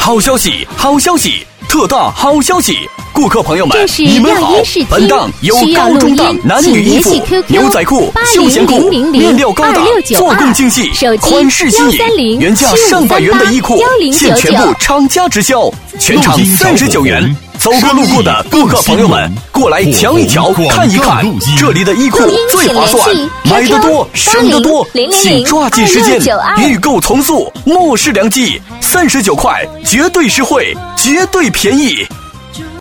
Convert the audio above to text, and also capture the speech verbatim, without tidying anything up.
好消息，好消息，特大好消息！顾客朋友们，你们好！本档有高中档男女衣服、牛仔裤、休闲裤，面料高档，做工精细，款式新颖，原价上百元的衣裤，现全部厂家直销，全场三十九元。走过路过的顾客朋友们，过来瞧一瞧，看一看，这里的衣裤最划算，买得多，省得多，请抓紧时间，预购从速，末世良机，三十九块，绝对实惠，绝对便宜。